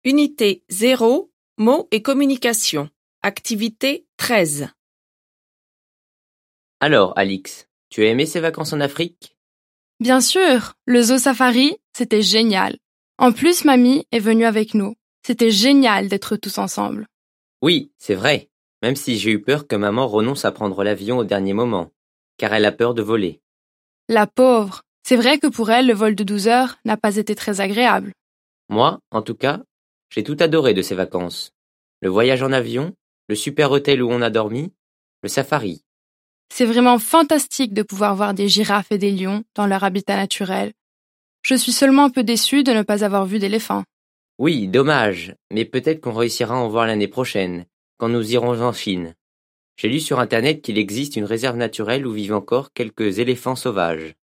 Unité 0, mots et communication. Activité 13. Alors, Alix, tu as aimé ces vacances en Afrique? Bien sûr, le zoo safari, c'était génial. En plus, mamie est venue avec nous. C'était génial d'être tous ensemble. Oui, c'est vrai, même si j'ai eu peur que maman renonce à prendre l'avion au dernier moment, car elle a peur de voler. La pauvre. C'est vrai que pour elle, le vol de 12 heures n'a pas été très agréable. Moi, en tout cas, j'ai tout adoré de ces vacances. Le voyage en avion, le super hôtel où on a dormi, le safari. C'est vraiment fantastique de pouvoir voir des girafes et des lions dans leur habitat naturel. Je suis seulement un peu déçue de ne pas avoir vu d'éléphants. Oui, dommage, mais peut-être qu'on réussira à en voir l'année prochaine, quand nous irons en Chine. J'ai lu sur Internet qu'il existe une réserve naturelle où vivent encore quelques éléphants sauvages.